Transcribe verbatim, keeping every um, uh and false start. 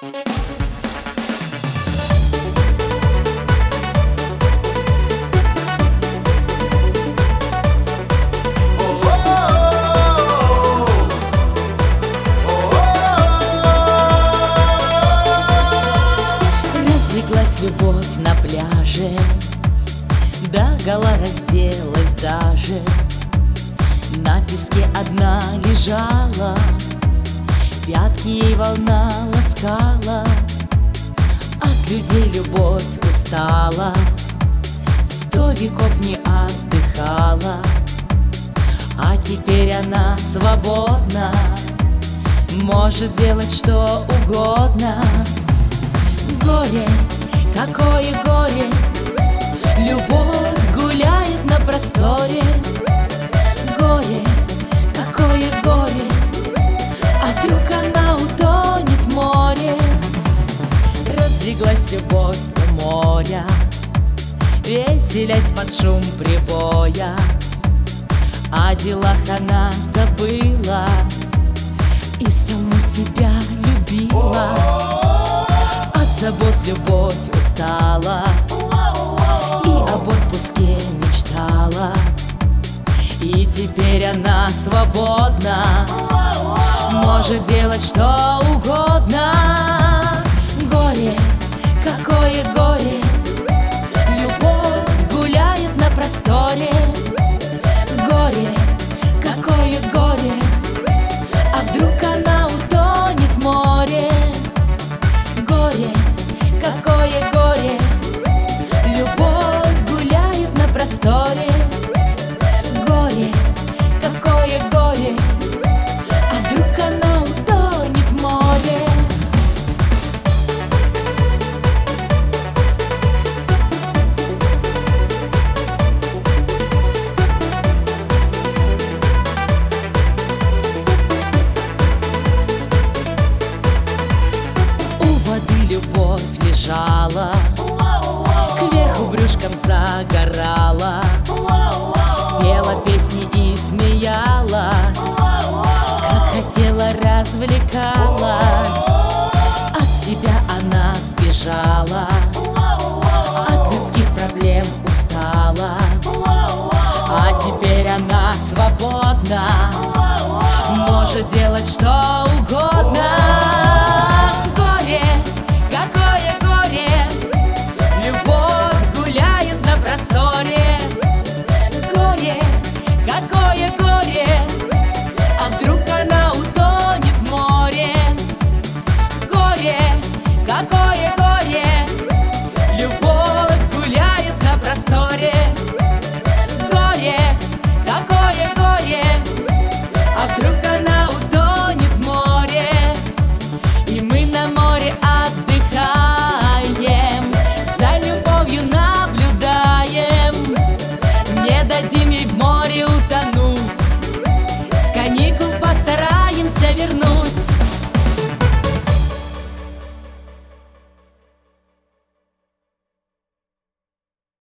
Разлеглась любовь на пляже, догола разделась даже. На песке одна лежала, пятки ей волна ласкала. От людей любовь устала, сто веков не отдыхала. А теперь она свободна, может делать что угодно. Горе, какое горе, любовь гуляет на просторе. Горе, какое горе, а вдруг она утонет в море. Разлеглась любовь у моря, веселясь под шум прибоя. О делах она забыла и саму себя любила. От забот любовь устала и об отпуске мечтала. И теперь она свободна, может делать что угодно. Горе, какое горе, любовь гуляет на просторе. Горе, какое горе, а вдруг она утонет в море. Горе, какое горе, любовь гуляет на просторе. Горе, какое горе, а вдруг она утонет в море. У воды любовь лежала, кверху брюшком загорала, пела песни и смеялась, как хотела развлекалась. От себя она сбежала, от людских проблем устала. А теперь она свободна, может делать что угодно. Горе, какое горе, любовь гуляет на просторе. Горе, какое горе, а вдруг она утонет в море. Горе, какое